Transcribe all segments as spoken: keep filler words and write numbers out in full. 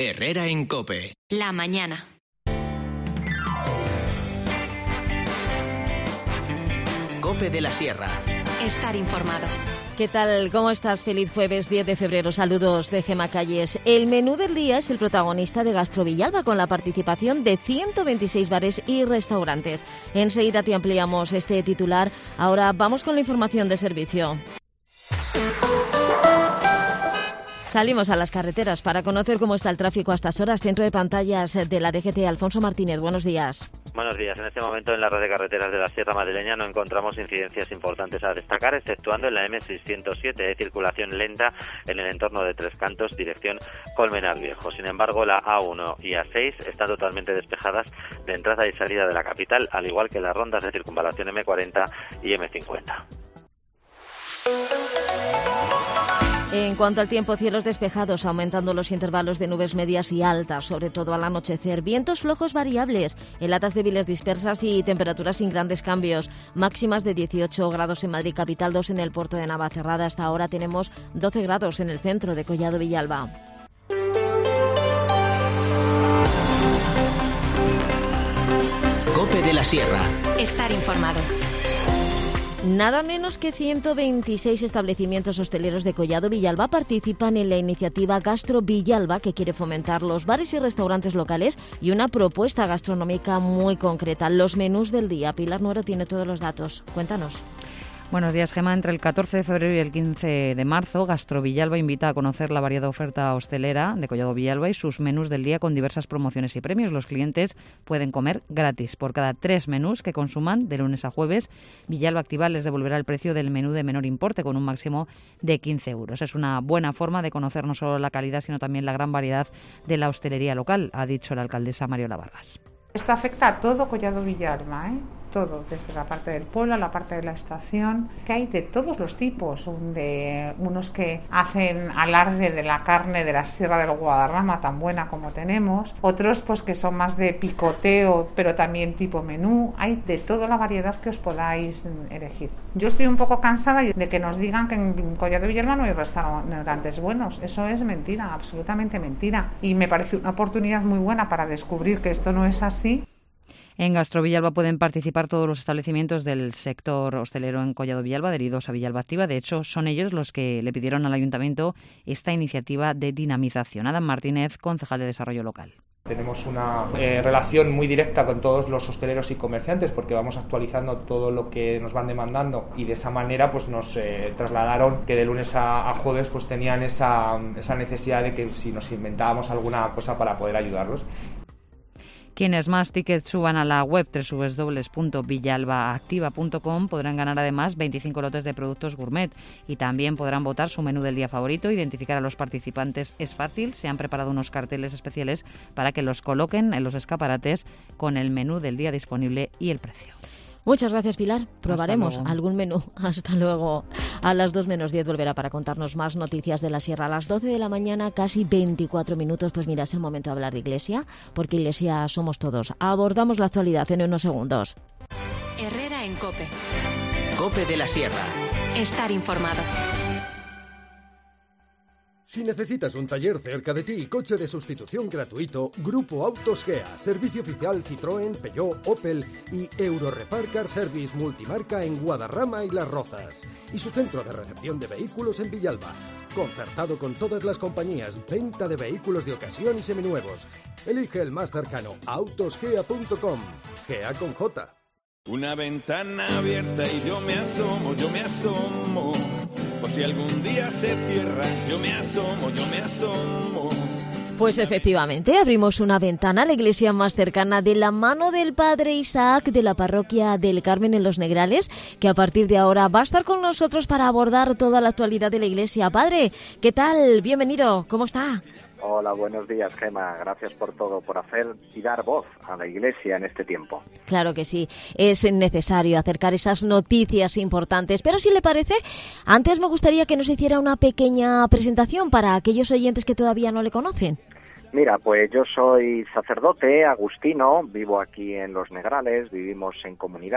Herrera en COPE. La mañana. COPE de la Sierra. Estar informado. ¿Qué tal? ¿Cómo estás? Feliz jueves diez de febrero. Saludos de Gema Calles. El menú del día es el protagonista de Gastro Villalba, con la participación de ciento veintiséis bares y restaurantes. Enseguida te ampliamos este titular. Ahora vamos con la información de servicio. Salimos a las carreteras para conocer cómo está el tráfico a estas horas. Centro de pantallas de la D G T, Alfonso Martínez, buenos días. Buenos días. En este momento en la red de carreteras de la Sierra Madrileña no encontramos incidencias importantes a destacar, exceptuando en la M seiscientos siete de circulación lenta en el entorno de Tres Cantos, dirección Colmenar Viejo. Sin embargo, la A uno y A seis están totalmente despejadas de entrada y salida de la capital, al igual que las rondas de circunvalación M cuarenta y M cincuenta. En cuanto al tiempo, cielos despejados, aumentando los intervalos de nubes medias y altas, sobre todo al anochecer. Vientos flojos variables, heladas débiles dispersas y temperaturas sin grandes cambios. Máximas de dieciocho grados en Madrid capital, dos en el puerto de Navacerrada. Hasta ahora tenemos doce grados en el centro de Collado Villalba. COPE de la Sierra. Estar informado. Nada menos que ciento veintiséis establecimientos hosteleros de Collado Villalba participan en la iniciativa Gastro Villalba, que quiere fomentar los bares y restaurantes locales y una propuesta gastronómica muy concreta. Los menús del día. Pilar Nuero tiene todos los datos. Cuéntanos. Buenos días, Gema. Entre el catorce de febrero y el quince de marzo, Gastro Villalba invita a conocer la variada oferta hostelera de Collado Villalba y sus menús del día con diversas promociones y premios. Los clientes pueden comer gratis por cada tres menús que consuman de lunes a jueves. Villalba Activa les devolverá el precio del menú de menor importe con un máximo de quince euros. Es una buena forma de conocer no solo la calidad, sino también la gran variedad de la hostelería local, ha dicho la alcaldesa Mariola Vargas. Esto afecta a todo Collado Villalba, ¿eh? Todo, desde la parte del pueblo a la parte de la estación, que hay de todos los tipos, de unos que hacen alarde de la carne de la Sierra del Guadarrama, tan buena como tenemos, otros pues que son más de picoteo, pero también tipo menú. Hay de toda la variedad que os podáis elegir. Yo estoy un poco cansada de que nos digan que en Collado Villalba no hay restaurantes buenos. Eso es mentira, absolutamente mentira, y me parece una oportunidad muy buena para descubrir que esto no es así. En Gastro Villalba pueden participar todos los establecimientos del sector hostelero en Collado Villalba, adheridos a Villalba Activa. De hecho, son ellos los que le pidieron al Ayuntamiento esta iniciativa de dinamización. Adam Martínez, concejal de Desarrollo Local. Tenemos una eh, relación muy directa con todos los hosteleros y comerciantes, porque vamos actualizando todo lo que nos van demandando, y de esa manera pues nos eh, trasladaron que de lunes a, a jueves pues tenían esa, esa necesidad de que si nos inventábamos alguna cosa para poder ayudarlos. Quienes más tickets suban a la web doble u doble u doble u punto villalba activa punto com podrán ganar además veinticinco lotes de productos gourmet y también podrán votar su menú del día favorito. Identificar a los participantes es fácil. Se han preparado unos carteles especiales para que los coloquen en los escaparates con el menú del día disponible y el precio. Muchas gracias, Pilar. Probaremos algún menú. Hasta luego. A las dos menos diez volverá para contarnos más noticias de la Sierra. A las doce de la mañana, casi veinticuatro minutos. Pues mira, es el momento de hablar de Iglesia, porque Iglesia somos todos. Abordamos la actualidad en unos segundos. Herrera en COPE. COPE de la Sierra. Estar informado. Si necesitas un taller cerca de ti y coche de sustitución gratuito, Grupo Autos G E A, servicio oficial Citroën, Peugeot, Opel y Eurorepar Car Service multimarca en Guadarrama y Las Rozas. Y su centro de recepción de vehículos en Villalba, concertado con todas las compañías, venta de vehículos de ocasión y seminuevos. Elige el más cercano, autosgea punto com, G E A con J. Una ventana abierta y yo me asomo, yo me asomo. O si algún día se cierra, yo me asomo, yo me asomo. Pues efectivamente, abrimos una ventana a la iglesia más cercana de la mano del Padre Isaac de la parroquia del Carmen en Los Negrales, que a partir de ahora va a estar con nosotros para abordar toda la actualidad de la iglesia. Padre, ¿qué tal? Bienvenido, ¿cómo está? Hola, buenos días, Gema. Gracias por todo, por hacer y dar voz a la Iglesia en este tiempo. Claro que sí, es necesario acercar esas noticias importantes. Pero si le parece, antes me gustaría que nos hiciera una pequeña presentación para aquellos oyentes que todavía no le conocen. Mira, pues yo soy sacerdote agustino, vivo aquí en Los Negrales, vivimos en comunidad.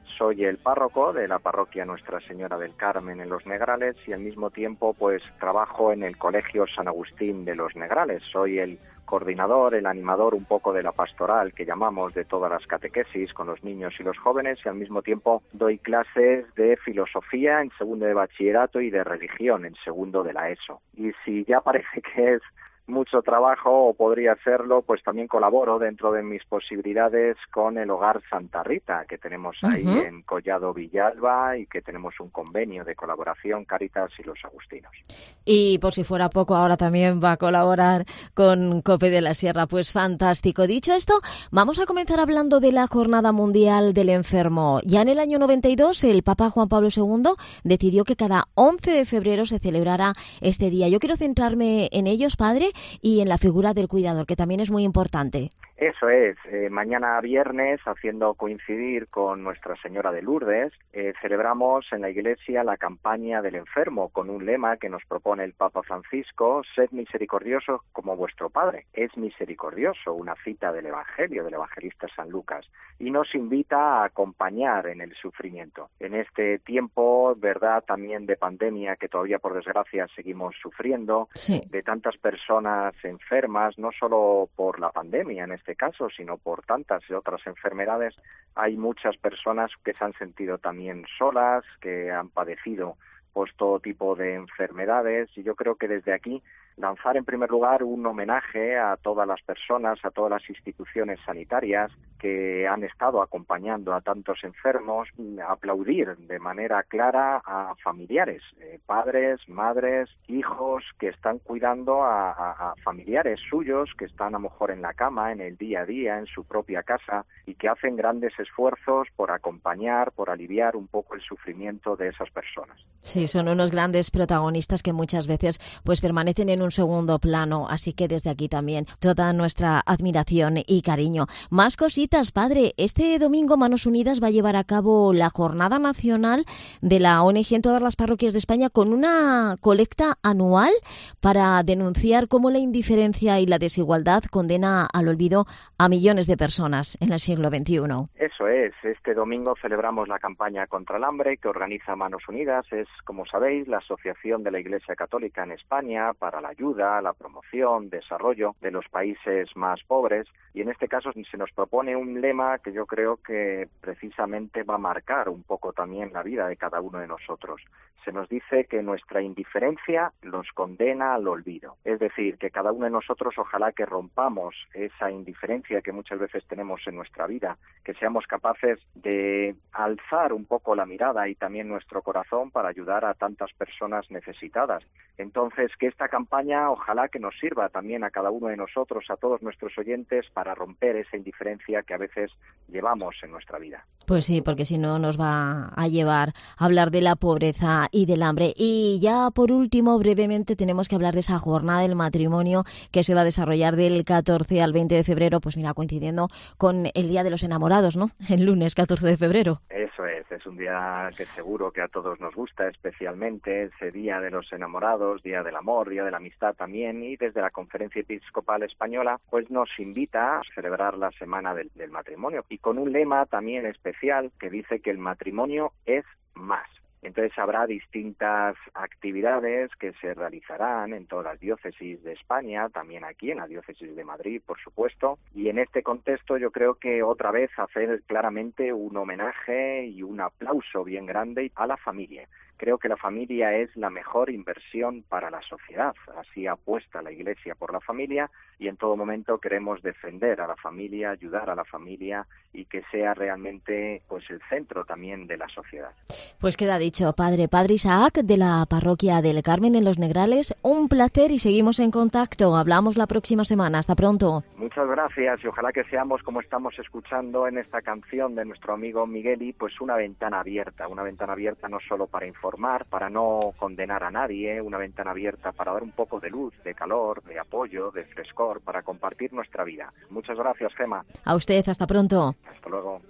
Soy el párroco de la parroquia Nuestra Señora del Carmen en Los Negrales y al mismo tiempo pues trabajo en el Colegio San Agustín de Los Negrales. Soy el coordinador, el animador un poco de la pastoral que llamamos de todas las catequesis con los niños y los jóvenes y al mismo tiempo doy clases de filosofía en segundo de bachillerato y de religión en segundo de la ESO. Y si ya parece que es mucho trabajo o podría serlo, pues también colaboro dentro de mis posibilidades con el Hogar Santa Rita que tenemos ahí uh-huh. en Collado Villalba y que tenemos un convenio de colaboración Cáritas y los Agustinos. Y por si fuera poco, ahora también va a colaborar con COPE de la Sierra. Pues fantástico. Dicho esto, vamos a comenzar hablando de la Jornada Mundial del Enfermo. Ya en el año noventa y dos, el Papa Juan Pablo segundo decidió que cada once de febrero se celebrara este día. Yo quiero centrarme en ellos, padre, y en la figura del cuidador, que también es muy importante. Eso es, eh, mañana viernes, haciendo coincidir con Nuestra Señora de Lourdes, eh, celebramos en la Iglesia la campaña del enfermo con un lema que nos propone el Papa Francisco: sed misericordiosos como vuestro Padre es misericordioso, una cita del Evangelio, del evangelista San Lucas, y nos invita a acompañar en el sufrimiento. En este tiempo, verdad, también de pandemia, que todavía por desgracia seguimos sufriendo, sí. de tantas personas enfermas, no solo por la pandemia en este caso, sino por tantas otras enfermedades, hay muchas personas que se han sentido también solas, que han padecido pues todo tipo de enfermedades, y yo creo que desde aquí lanzar en primer lugar un homenaje a todas las personas, a todas las instituciones sanitarias que han estado acompañando a tantos enfermos, aplaudir de manera clara a familiares, eh, padres, madres, hijos que están cuidando a, a, a familiares suyos que están a lo mejor en la cama, en el día a día, en su propia casa y que hacen grandes esfuerzos por acompañar, por aliviar un poco el sufrimiento de esas personas. Sí, son unos grandes protagonistas que muchas veces pues permanecen en un segundo plano, así que desde aquí también toda nuestra admiración y cariño. Más cositas, padre. Este domingo Manos Unidas va a llevar a cabo la Jornada Nacional de la O N G en todas las parroquias de España con una colecta anual para denunciar cómo la indiferencia y la desigualdad condena al olvido a millones de personas en el siglo veintiuno. Eso es. Este domingo celebramos la campaña contra el hambre que organiza Manos Unidas. Es, como sabéis, la Asociación de la Iglesia Católica en España para la ayuda, la promoción, desarrollo de los países más pobres, y en este caso se nos propone un lema que yo creo que precisamente va a marcar un poco también la vida de cada uno de nosotros. Se nos dice que nuestra indiferencia los condena al olvido, es decir, que cada uno de nosotros ojalá que rompamos esa indiferencia que muchas veces tenemos en nuestra vida, que seamos capaces de alzar un poco la mirada y también nuestro corazón para ayudar a tantas personas necesitadas. Entonces, que esta campaña ojalá que nos sirva también a cada uno de nosotros, a todos nuestros oyentes, para romper esa indiferencia que a veces llevamos en nuestra vida. Pues sí, porque si no nos va a llevar a hablar de la pobreza y del hambre. Y ya por último, brevemente, tenemos que hablar de esa jornada del matrimonio que se va a desarrollar del catorce al veinte de febrero, pues mira, coincidiendo con el Día de los Enamorados, ¿no? El lunes catorce de febrero. Eso es, es un día que seguro que a todos nos gusta, especialmente ese Día de los Enamorados, Día del Amor, Día de la Amistad también, y desde la Conferencia Episcopal Española pues nos invita a celebrar la Semana del, del Matrimonio, y con un lema también especial que dice que el matrimonio es más. Entonces habrá distintas actividades que se realizarán en todas las diócesis de España, también aquí en la diócesis de Madrid, por supuesto, y en este contexto yo creo que otra vez hacer claramente un homenaje y un aplauso bien grande a la familia. Creo que la familia es la mejor inversión para la sociedad, así apuesta la Iglesia por la familia, y en todo momento queremos defender a la familia, ayudar a la familia y que sea realmente pues el centro también de la sociedad. Pues queda dicho, padre. Padre Isaac, de la Parroquia del Carmen en Los Negrales, un placer y seguimos en contacto. Hablamos la próxima semana. Hasta pronto. Muchas gracias y ojalá que seamos, como estamos escuchando en esta canción de nuestro amigo Migueli, pues una ventana abierta, una ventana abierta no solo para informar, para no condenar a nadie, una ventana abierta para dar un poco de luz, de calor, de apoyo, de frescor, para compartir nuestra vida. Muchas gracias, Gema. A usted, hasta pronto. Hasta luego.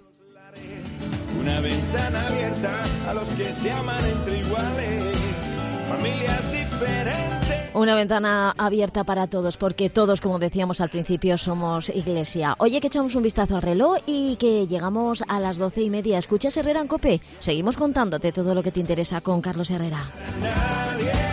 Una ventana abierta a los que se aman entre iguales, familias diferentes. Una ventana abierta para todos, porque todos, como decíamos al principio, somos iglesia. Oye, que echamos un vistazo al reloj y que llegamos a las doce y media. ¿Escuchas Herrera en COPE? Seguimos contándote todo lo que te interesa con Carlos Herrera. Nadie